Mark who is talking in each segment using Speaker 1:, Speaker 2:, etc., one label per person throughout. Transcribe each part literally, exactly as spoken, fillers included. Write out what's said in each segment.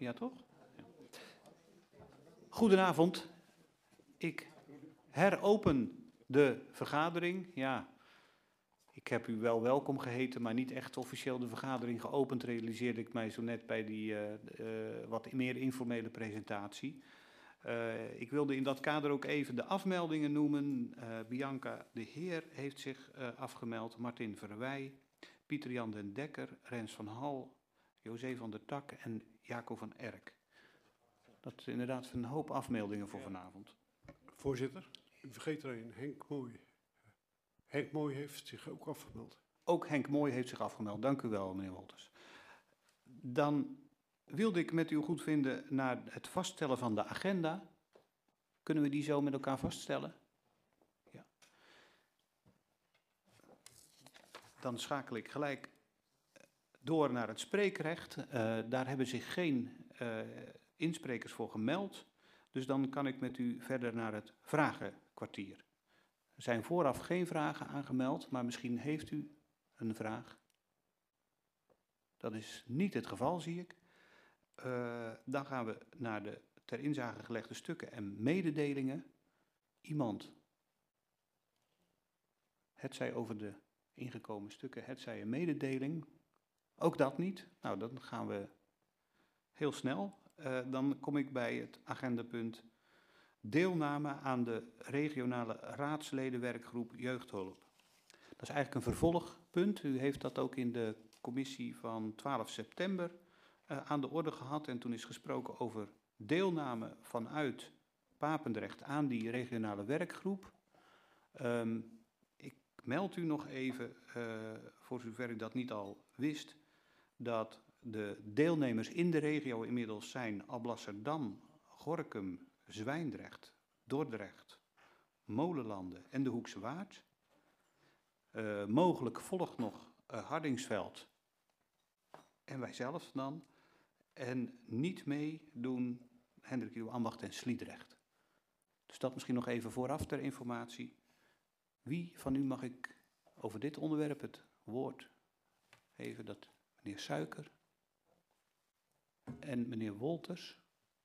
Speaker 1: Ja, toch? Ja. Goedenavond. Ik heropen de vergadering. Ja, ik heb u wel welkom geheten, maar niet echt officieel de vergadering geopend, realiseerde ik mij zo net bij die uh, uh, wat meer informele presentatie. Uh, ik wilde in dat kader ook even de afmeldingen noemen. Uh, Bianca de Heer heeft zich uh, afgemeld, Martin Verwij, Pieter-Jan den Dekker, Rens van Hal, José van der Tak en Jaco van Erk. Dat is inderdaad een hoop afmeldingen voor vanavond.
Speaker 2: Voorzitter, u vergeet er een, Henk Mooi. Henk Mooi heeft zich ook afgemeld.
Speaker 1: Ook Henk Mooi heeft zich afgemeld. Dank u wel, meneer Wolters. Dan wilde ik met uw goedvinden naar het vaststellen van de agenda. Kunnen we die zo met elkaar vaststellen? Ja. Dan schakel ik gelijk door naar het spreekrecht. Uh, daar hebben zich geen uh, insprekers voor gemeld. Dus dan kan ik met u verder naar het vragenkwartier. Er zijn vooraf geen vragen aangemeld, maar misschien heeft u een vraag. Dat is niet het geval, zie ik. Uh, dan gaan we naar de ter inzage gelegde stukken en mededelingen. Iemand, hetzij over de ingekomen stukken, hetzij een mededeling. Ook dat niet. Nou, dan gaan we heel snel. Uh, dan kom ik bij het agendapunt deelname aan de regionale raadsledenwerkgroep Jeugdhulp. Dat is eigenlijk een vervolgpunt. U heeft dat ook in de commissie van twaalf september uh, aan de orde gehad. En toen is gesproken over deelname vanuit Papendrecht aan die regionale werkgroep. Um, ik meld u nog even, uh, voor zover ik dat niet al wist, dat de deelnemers in de regio inmiddels zijn Alblasserdam, Gorinchem, Zwijndrecht, Dordrecht, Molenlanden en de Hoekse Waard. Uh, mogelijk volgt nog uh, Hardingsveld en wij zelf dan. En niet meedoen Hendrik Uw Ambacht en Sliedrecht. Dus dat misschien nog even vooraf ter informatie. Wie van u mag ik over dit onderwerp het woord geven? Dat meneer Suiker en meneer Wolters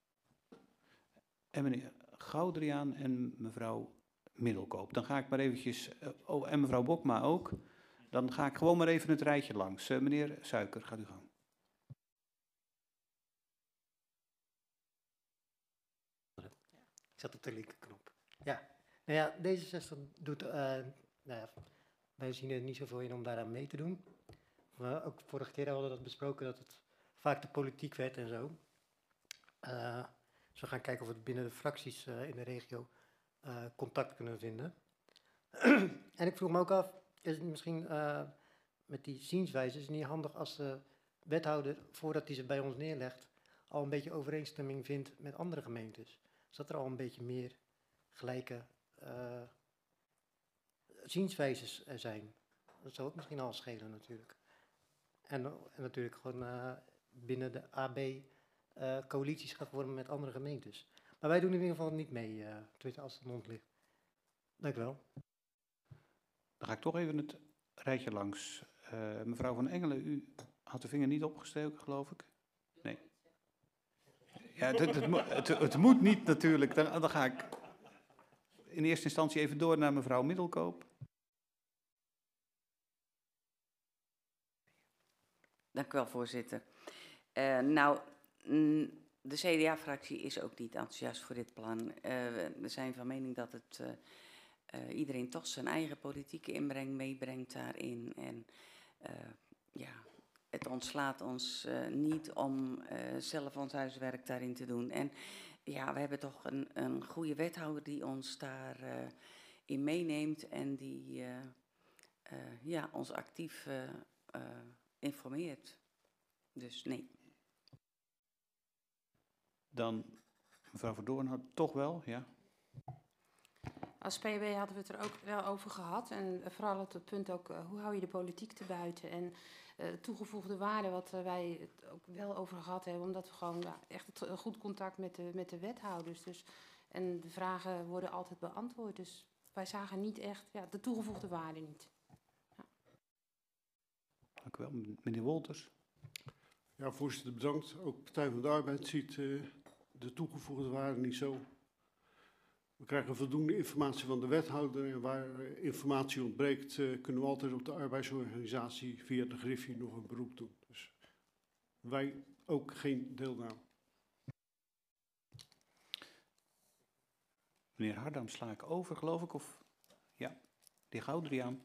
Speaker 1: en meneer Goudriaan en mevrouw Middelkoop. Dan ga ik maar eventjes, oh, en mevrouw Bokma ook. Dan ga ik gewoon maar even het rijtje langs. Uh, meneer Suiker, gaat u gang.
Speaker 3: Ik zat op de linkerknop. Ja, nou ja, D zesenzestig doet, uh, nou ja, wij zien er niet zoveel in om daaraan mee te doen. Maar ook vorige keer hadden we dat besproken, dat het vaak de politiek werd en zo. Uh, dus we gaan kijken of we binnen de fracties uh, in de regio uh, contact kunnen vinden. En ik vroeg me ook af, is het misschien uh, met die zienswijze, is het niet handig als de wethouder, voordat hij ze bij ons neerlegt, al een beetje overeenstemming vindt met andere gemeentes? Zodat er al een beetje meer gelijke uh, zienswijzes er zijn. Dat zou ook misschien al schelen natuurlijk. En, en natuurlijk gewoon uh, binnen de A B uh, coalities gaat worden met andere gemeentes. Maar wij doen in ieder geval niet mee, uh, tenminste als het mond ligt. Dank u wel.
Speaker 1: Dan ga ik toch even het rijtje langs. Uh, mevrouw Van Engelen, u had de vinger niet opgestoken, geloof ik? Nee. Ja, het, het, het, het, het moet niet natuurlijk. Dan, dan ga ik in eerste instantie even door naar mevrouw Middelkoop.
Speaker 4: Dank u wel, voorzitter. Uh, nou, mm, de C D A-fractie is ook niet enthousiast voor dit plan. Uh, we zijn van mening dat het uh, uh, iedereen toch zijn eigen politieke inbreng meebrengt daarin. En uh, ja, het ontslaat ons uh, niet om uh, zelf ons huiswerk daarin te doen. En ja, we hebben toch een, een goede wethouder die ons daarin uh, in meeneemt en die uh, uh, ja, ons actief uh, uh, informeert. Dus nee.
Speaker 1: Dan mevrouw Verdoorn had toch wel, ja.
Speaker 5: Als P B hadden we het er ook wel over gehad. En vooral op het punt ook, uh, hoe hou je de politiek te buiten? En uh, toegevoegde waarde, wat uh, wij het ook wel over gehad hebben. Omdat we gewoon uh, echt het, uh, goed contact met de, met de wethouders. Dus, en de vragen worden altijd beantwoord. Dus wij zagen niet echt ja, de toegevoegde waarde niet. Ja.
Speaker 1: Dank u wel. Meneer Wolters.
Speaker 2: Ja, voorzitter, bedankt. Ook Partij van de Arbeid ziet uh, de toegevoegde waarde niet zo. We krijgen voldoende informatie van de wethouder en waar uh, informatie ontbreekt, uh, kunnen we altijd op de arbeidsorganisatie via de Griffie nog een beroep doen. Dus wij ook geen deelname.
Speaker 1: Meneer Hardam sla ik over, geloof ik, of ja, de heer Goudriaan.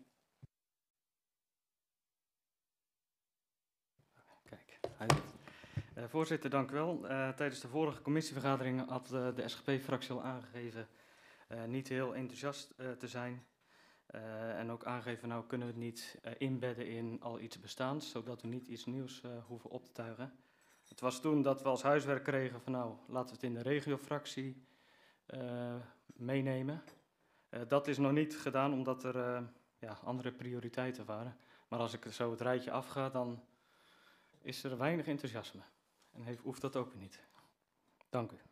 Speaker 6: Kijk, hij doet. Uh, voorzitter, dank u wel. Uh, tijdens de vorige commissievergadering had uh, de S G P-fractie al aangegeven uh, niet heel enthousiast uh, te zijn. Uh, en ook aangegeven, nou kunnen we het niet uh, inbedden in al iets bestaans, zodat we niet iets nieuws uh, hoeven op te tuigen. Het was toen dat we als huiswerk kregen van nou, laten we het in de regiofractie uh, meenemen. Uh, dat is nog niet gedaan omdat er uh, ja, andere prioriteiten waren. Maar als ik zo het rijtje afga, dan is er weinig enthousiasme. En heeft, hoeft dat ook weer niet. Dank u.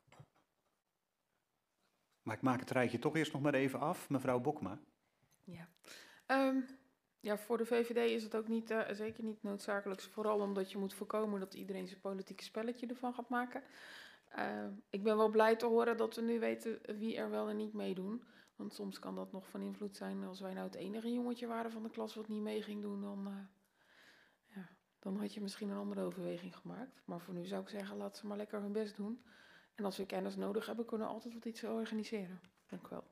Speaker 1: Maar ik maak het rijtje toch eerst nog maar even af. Mevrouw Bokma.
Speaker 7: Ja. Um, ja, voor de V V D is het ook niet, uh, zeker niet noodzakelijk. Vooral omdat je moet voorkomen dat iedereen zijn politieke spelletje ervan gaat maken. Uh, ik ben wel blij te horen dat we nu weten wie er wel en niet meedoen. Want soms kan dat nog van invloed zijn. Als wij nou het enige jongetje waren van de klas wat niet mee ging doen, dan, uh, ja, dan had je misschien een andere overweging gemaakt. Maar voor nu zou ik zeggen, laat ze maar lekker hun best doen. En als we kennis nodig hebben, kunnen we altijd wat iets organiseren. Dank u wel.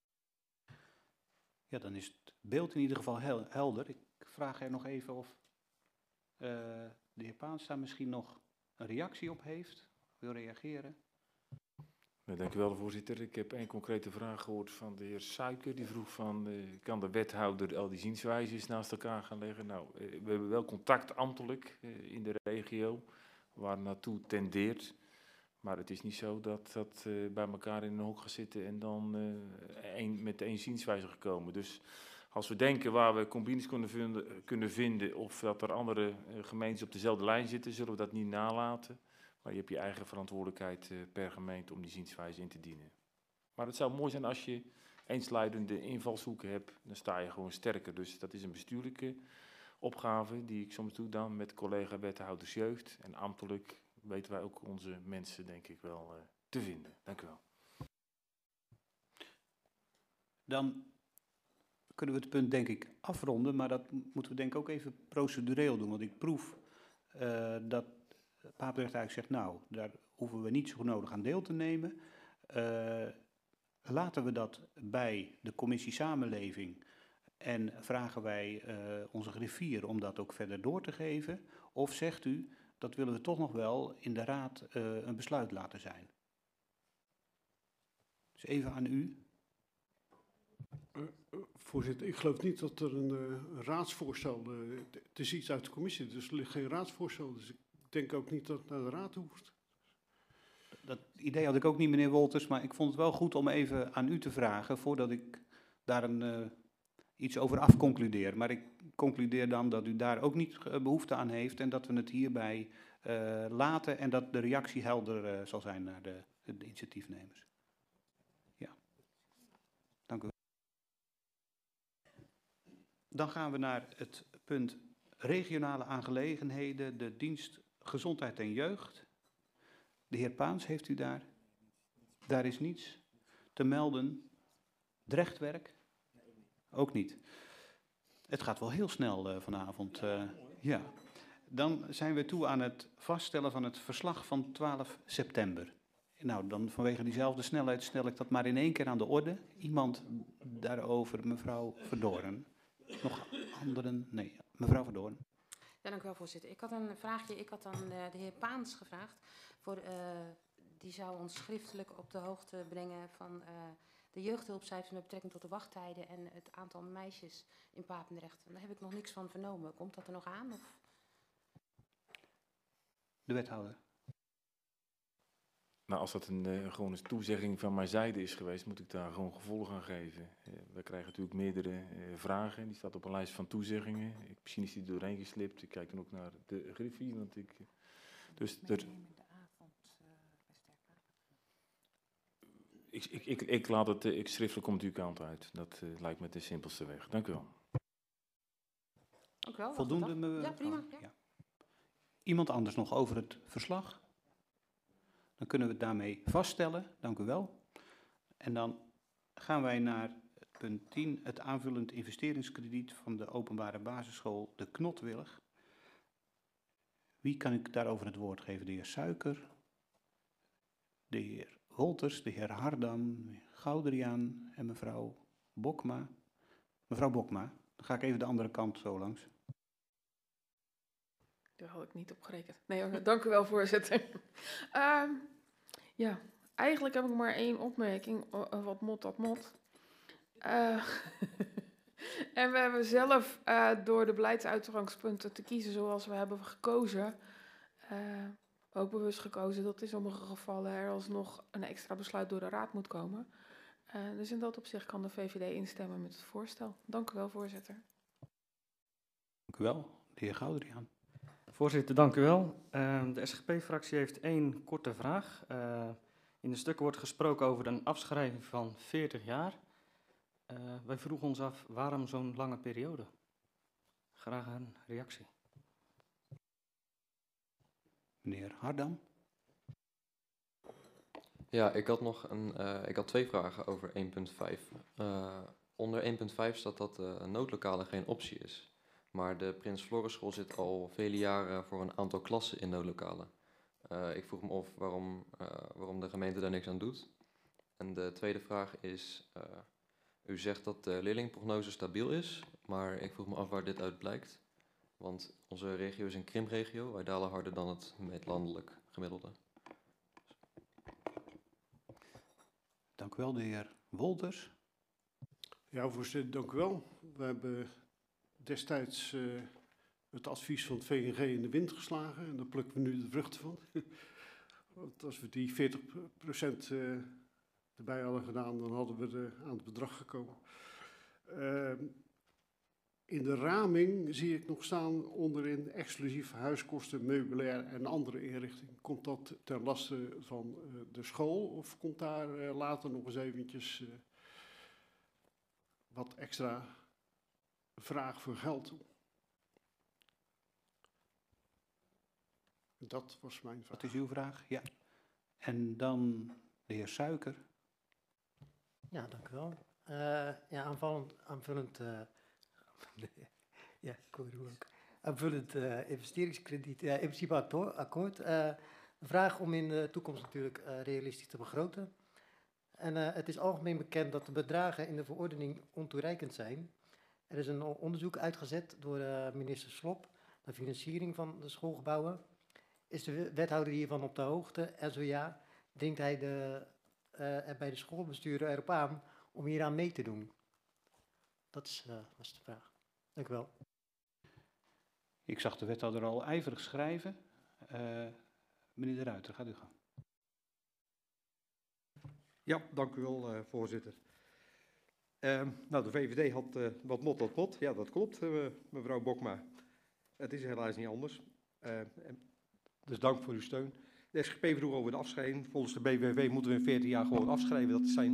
Speaker 1: Ja, dan is het beeld in ieder geval hel helder. Ik vraag er nog even of uh, de heer Paans daar misschien nog een reactie op heeft, wil reageren.
Speaker 8: Nou, dank u wel, voorzitter. Ik heb één concrete vraag gehoord van de heer Suiker. Die vroeg van, uh, kan de wethouder al die zienswijzes naast elkaar gaan leggen? Nou, uh, we hebben wel contact ambtelijk uh, in de regio, waar naartoe tendeert. Maar het is niet zo dat dat uh, bij elkaar in een hok gaat zitten en dan uh, een, met één zienswijze gekomen. Dus als we denken waar we combines kunnen vinden, kunnen vinden of dat er andere uh, gemeentes op dezelfde lijn zitten, zullen we dat niet nalaten. Maar je hebt je eigen verantwoordelijkheid uh, per gemeente om die zienswijze in te dienen. Maar het zou mooi zijn als je eensluidende invalshoeken hebt, dan sta je gewoon sterker. Dus dat is een bestuurlijke opgave die ik soms doe dan met collega wethouders jeugd en ambtelijk weten wij ook onze mensen, denk ik, wel uh, te vinden. Dank u wel.
Speaker 1: Dan kunnen we het punt, denk ik, afronden, maar dat moeten we denk ik ook even procedureel doen. Want ik proef uh, dat Papendrecht eigenlijk zegt, nou, daar hoeven we niet zo nodig aan deel te nemen. Uh, laten we dat bij de commissie Samenleving en vragen wij uh, onze griffier om dat ook verder door te geven. Of zegt u, dat willen we toch nog wel in de raad uh, een besluit laten zijn. Dus even aan u.
Speaker 2: Uh, uh, voorzitter, ik geloof niet dat er een uh, raadsvoorstel, uh, het is iets uit de commissie, dus er ligt geen raadsvoorstel, dus ik denk ook niet dat het naar de raad hoeft.
Speaker 1: Dat idee had ik ook niet, meneer Wolters, maar ik vond het wel goed om even aan u te vragen, voordat ik daar een, uh, iets over afconcludeer. Maar ik concludeer dan dat u daar ook niet behoefte aan heeft en dat we het hierbij uh, laten en dat de reactie helder uh, zal zijn naar de, de initiatiefnemers. Ja, dank u. Dan gaan we naar het punt regionale aangelegenheden, de dienst gezondheid en jeugd. De heer Paans, heeft u daar? Daar is niets te melden. Drechtwerk? Ook niet. Het gaat wel heel snel uh, vanavond. Uh, ja. Dan zijn we toe aan het vaststellen van het verslag van twaalf september. Nou, dan vanwege diezelfde snelheid stel ik dat maar in één keer aan de orde. Iemand daarover, mevrouw Verdoorn. Nog anderen? Nee, mevrouw Verdoorn.
Speaker 5: Ja, dank u wel, voorzitter. Ik had een vraagje. Ik had aan uh, de heer Paans gevraagd. Voor, uh, die zou ons schriftelijk op de hoogte brengen van uh, de jeugdhulpcijfers met betrekking tot de wachttijden en het aantal meisjes in Papendrecht. Daar heb ik nog niks van vernomen. Komt dat er nog aan? Of?
Speaker 1: De wethouder.
Speaker 8: Nou, als dat een, uh, gewoon een toezegging van mijn zijde is geweest, moet ik daar gewoon gevolg aan geven. Uh, we krijgen natuurlijk meerdere uh, vragen. Die staat op een lijst van toezeggingen. Ik, misschien is die doorheen geslipt. Ik kijk dan ook naar de griffie, want ik... Uh, dus er, ik, ik, ik, ik laat het uh, ik schriftelijk komt uw kant uit. Dat uh, lijkt me de simpelste weg. Dank u wel.
Speaker 5: Dank u wel.
Speaker 1: Voldoende, mevrouw?
Speaker 5: Ja, prima. Ja.
Speaker 1: Ja. Iemand anders nog over het verslag? Dan kunnen we het daarmee vaststellen. Dank u wel. En dan gaan wij naar punt tien, het aanvullend investeringskrediet van de openbare basisschool De Knotwillig. Wie kan ik daarover het woord geven? De heer Suiker, de heer Wolters, de heer Hardam, de heer Goudriaan en mevrouw Bokma. Mevrouw Bokma, dan ga ik even de andere kant zo langs.
Speaker 7: Daar had ik niet op gerekend. Nee, hoor, dank u wel, voorzitter. uh, ja, eigenlijk heb ik maar één opmerking. Uh, wat mot, dat mot. Uh, en we hebben zelf uh, door de beleidsuitgangspunten te kiezen zoals we hebben gekozen, uh, ook bewust gekozen dat in sommige gevallen er alsnog een extra besluit door de raad moet komen. Uh, dus in dat opzicht kan de V V D instemmen met het voorstel. Dank u wel, voorzitter.
Speaker 1: Dank u wel, de heer Goudriaan.
Speaker 6: Voorzitter, dank u wel. Uh, de S G P-fractie heeft één korte vraag. Uh, in de stukken wordt gesproken over een afschrijving van veertig jaar. Uh, wij vroegen ons af, waarom zo'n lange periode? Graag een reactie.
Speaker 1: Meneer Hardam.
Speaker 9: Ja, ik had nog een, uh, ik had twee vragen over één punt vijf. Uh, onder één punt vijf staat dat uh, een noodlokale geen optie is. Maar de Prins Floris School zit al vele jaren voor een aantal klassen in noodlokalen. Uh, ik vroeg me af waarom, uh, waarom de gemeente daar niks aan doet. En de tweede vraag is, uh, u zegt dat de leerlingprognose stabiel is, maar ik vroeg me af waar dit uit blijkt. Want onze regio is een krimpregio, wij dalen harder dan het met landelijk gemiddelde.
Speaker 1: Dank u wel, de heer Wolters.
Speaker 2: Ja, voorzitter, dank u wel. We hebben destijds uh, het advies van het V N G in de wind geslagen en daar plukken we nu de vruchten van. Want als we die veertig procent uh, erbij hadden gedaan, dan hadden we de, aan het bedrag gekomen. Uh, in de raming zie ik nog staan onderin exclusief huiskosten, meubilair en andere inrichtingen. Komt dat ten laste van uh, de school of komt daar uh, later nog eens eventjes uh, wat extra vraag voor geld toe? Dat was mijn vraag.
Speaker 1: Wat is uw vraag? Ja. En dan de heer Suiker.
Speaker 3: Ja, dank u wel. Uh, ja, aanvullend, aanvullend, uh, ja, ik hoor u ook. Aanvullend uh, investeringskrediet, uh, in principe akkoord. Uh, een vraag om in de toekomst natuurlijk uh, realistisch te begroten. En uh, het is algemeen bekend dat de bedragen in de verordening ontoereikend zijn. Er is een onderzoek uitgezet door uh, minister Slop naar financiering van de schoolgebouwen. Is de wethouder hiervan op de hoogte? En zo ja, dringt hij de, uh, er bij de schoolbesturen erop aan om hieraan mee te doen? Dat is, uh, was de vraag. Dank u wel.
Speaker 1: Ik zag de wethouder al ijverig schrijven. Uh, meneer De Ruiter, gaat u gaan.
Speaker 10: Ja, dank u wel, uh, voorzitter. Uh, nou, de V V D had uh, wat mot, wat mot. Ja, dat klopt, uh, mevrouw Bokma. Het is helaas niet anders. Uh, dus dank voor uw steun. De S G P vroeg over de afschrijving. Volgens de B W V moeten we in veertien jaar gewoon afschrijven. Dat zijn...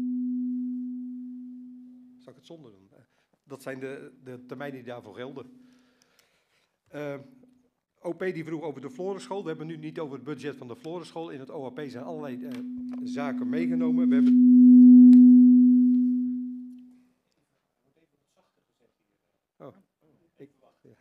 Speaker 10: Zal ik het zonder doen? Uh, dat zijn de, de termijnen die daarvoor gelden. Uh, O P die vroeg over de Florenschool. We hebben nu niet over het budget van de Florenschool. In het O A P zijn allerlei uh, zaken meegenomen. We hebben... Oh, ik... Ja.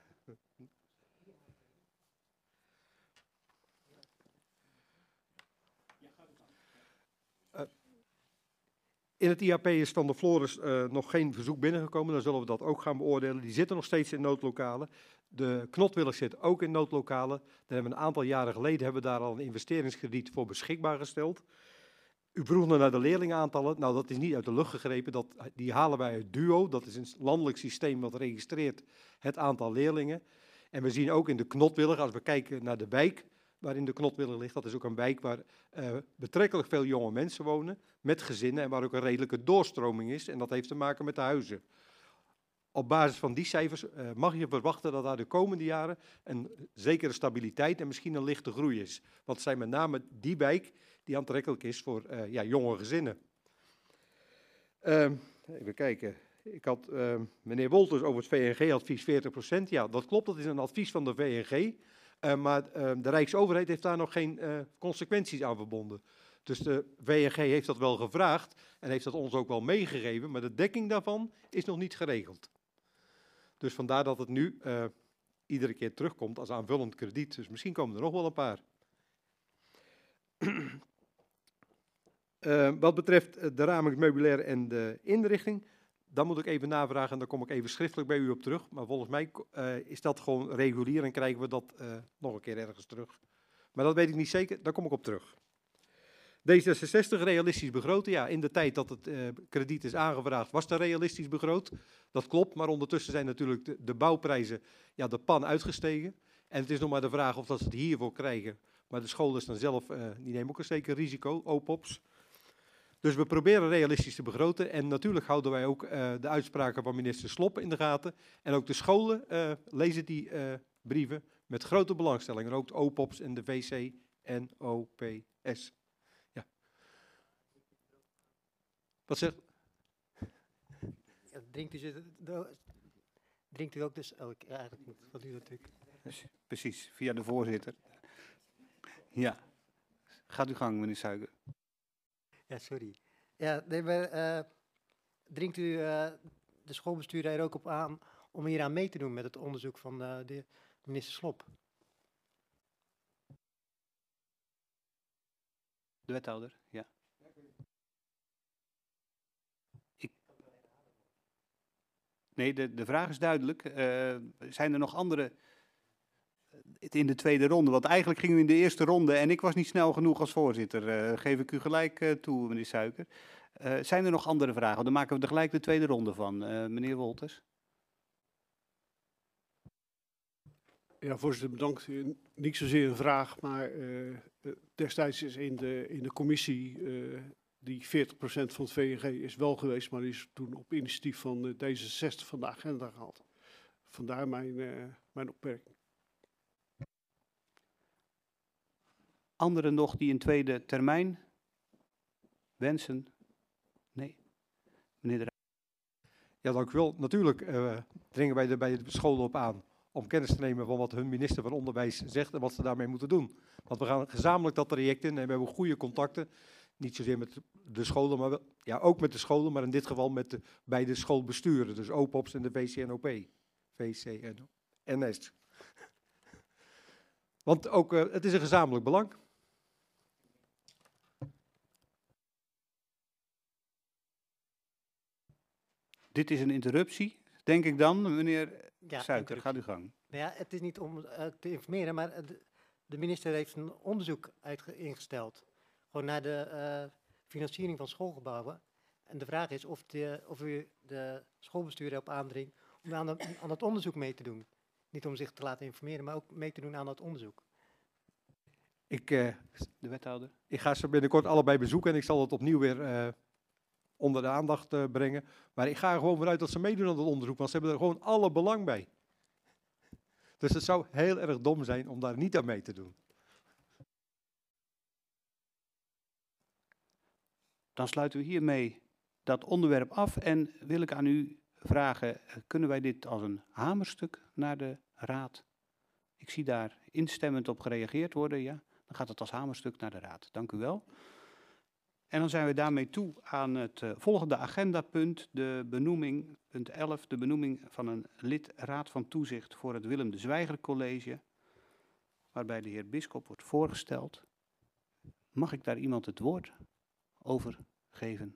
Speaker 10: Uh, in het I A P is van de Flores uh, nog geen verzoek binnengekomen. Dan zullen we dat ook gaan beoordelen. Die zitten nog steeds in noodlokalen. De Knotwillig zit ook in noodlokalen. Daar hebben we een aantal jaren geleden hebben we daar al een investeringskrediet voor beschikbaar gesteld. U vroeg nog naar de leerlingenaantallen. Nou, dat is niet uit de lucht gegrepen. Dat, die halen wij uit DUO. Dat is een landelijk systeem wat registreert het aantal leerlingen. En we zien ook in de Knotwillig, als we kijken naar de wijk waarin de Knotwillig ligt, dat is ook een wijk waar uh, betrekkelijk veel jonge mensen wonen, met gezinnen en waar ook een redelijke doorstroming is. En dat heeft te maken met de huizen. Op basis van die cijfers uh, mag je verwachten dat daar de komende jaren een zekere stabiliteit en misschien een lichte groei is. Want het zijn met name die wijk die aantrekkelijk is voor uh, ja, jonge gezinnen. Uh, even kijken. Ik had uh, meneer Wolters over het V N G-advies veertig procent. Ja, dat klopt. Dat is een advies van de V N G. Uh, maar uh, de Rijksoverheid heeft daar nog geen uh, consequenties aan verbonden. Dus de V N G heeft dat wel gevraagd en heeft dat ons ook wel meegegeven, maar de dekking daarvan is nog niet geregeld. Dus vandaar dat het nu uh, iedere keer terugkomt als aanvullend krediet. Dus misschien komen er nog wel een paar. Uh, wat betreft de ramen, het meubilair en de inrichting, dan moet ik even navragen en daar kom ik even schriftelijk bij u op terug. Maar volgens mij uh, is dat gewoon regulier en krijgen we dat uh, nog een keer ergens terug. Maar dat weet ik niet zeker, daar kom ik op terug. D zesenzestig, realistisch begroten. Ja, in de tijd dat het uh, krediet is aangevraagd, was het realistisch begroot. Dat klopt, maar ondertussen zijn natuurlijk de, de bouwprijzen, ja, de pan uitgestegen. En het is nog maar de vraag of dat ze het hiervoor krijgen. Maar de school is dan zelf, uh, die nemen ook een zeker risico, O P O P's. Dus we proberen realistisch te begroten. En natuurlijk houden wij ook uh, de uitspraken van minister Slop in de gaten. En ook de scholen uh, lezen die uh, brieven met grote belangstelling. En ook de O P O P's en de V C en O P S. Ja. Wat zegt?
Speaker 3: Ja, drinkt, u ze, de, drinkt u ook dus... Oh, ik, eigenlijk niet. Wat u natuurlijk...
Speaker 1: Precies, via de voorzitter. Ja. Gaat uw gang, meneer Suiker.
Speaker 3: Ja, sorry. Ja, nee, maar, uh, dringt u uh, de schoolbestuurder er ook op aan om hier aan mee te doen met het onderzoek van uh, de minister Slop?
Speaker 1: De wethouder, ja. Ik... Nee, de, de vraag is duidelijk. Uh, zijn er nog andere... in de tweede ronde, want eigenlijk gingen we in de eerste ronde en ik was niet snel genoeg als voorzitter. Uh, geef ik u gelijk uh, toe, meneer Suiker. Uh, zijn er nog andere vragen? Dan maken we er gelijk de tweede ronde van. Uh, meneer Wolters.
Speaker 2: Ja, voorzitter, bedankt. Niet zozeer een vraag, maar uh, destijds is in de, in de commissie uh, die veertig procent van het V N G is wel geweest, maar die is toen op initiatief van uh, D zesenzestig van de agenda gehaald. Vandaar mijn, uh, mijn opmerking.
Speaker 1: Anderen nog die een tweede termijn wensen? Nee. Meneer de Rijk.
Speaker 10: Ja, dank u wel. Natuurlijk uh, dringen wij er bij de scholen op aan om kennis te nemen van wat hun minister van Onderwijs zegt en wat ze daarmee moeten doen. Want we gaan gezamenlijk dat traject in en we hebben goede contacten. Niet zozeer met de scholen, maar wel, ja, ook met de scholen, maar in dit geval met de beide schoolbesturen. Dus O P O P's en de V C N O P. V C N S. Want ook, uh, het is een gezamenlijk belang.
Speaker 1: Dit is een interruptie, denk ik dan, meneer
Speaker 3: ja,
Speaker 1: Suiker. Gaat uw gang.
Speaker 3: Nou ja, het is niet om uh, te informeren, maar de, de minister heeft een onderzoek uitge- ingesteld. Gewoon naar de uh, financiering van schoolgebouwen. En de vraag is of, de, of u de schoolbestuur erop aandringt om aan, de, aan het onderzoek mee te doen. Niet om zich te laten informeren, maar ook mee te doen aan dat onderzoek.
Speaker 10: Ik, uh,
Speaker 1: de wethouder.
Speaker 10: Ik ga ze binnenkort allebei bezoeken en ik zal het opnieuw weer uh, onder de aandacht uh, brengen. Maar ik ga er gewoon vanuit dat ze meedoen aan het onderzoek, want ze hebben er gewoon alle belang bij. Dus het zou heel erg dom zijn om daar niet aan mee te doen.
Speaker 1: Dan sluiten we hiermee dat onderwerp af en wil ik aan u vragen, kunnen wij dit als een hamerstuk naar de raad? Ik zie daar instemmend op gereageerd worden, ja. Dan gaat het als hamerstuk naar de raad. Dank u wel. En dan zijn we daarmee toe aan het uh, volgende agendapunt, de benoeming, punt elf, de benoeming van een lid raad van toezicht voor het Willem de Zwijger College, waarbij de heer Bisschop wordt voorgesteld. Mag ik daar iemand het woord over geven?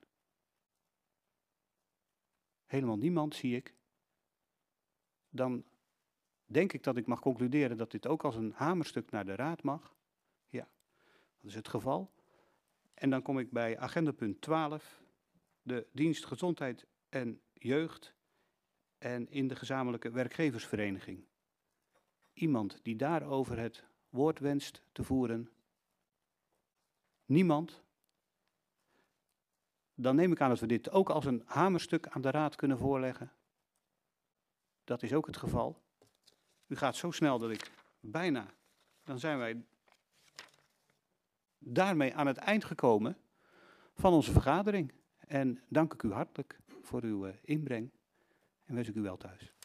Speaker 1: Helemaal niemand, zie ik. Dan denk ik dat ik mag concluderen dat dit ook als een hamerstuk naar de raad mag. Ja, dat is het geval. En dan kom ik bij agendapunt twaalf, de dienst gezondheid en jeugd en in de gezamenlijke werkgeversvereniging. Iemand die daarover het woord wenst te voeren? Niemand? Dan neem ik aan dat we dit ook als een hamerstuk aan de raad kunnen voorleggen. Dat is ook het geval. U gaat zo snel dat ik bijna, dan zijn wij daarmee aan het eind gekomen van onze vergadering. En dank ik u hartelijk voor uw inbreng en wens ik u wel thuis.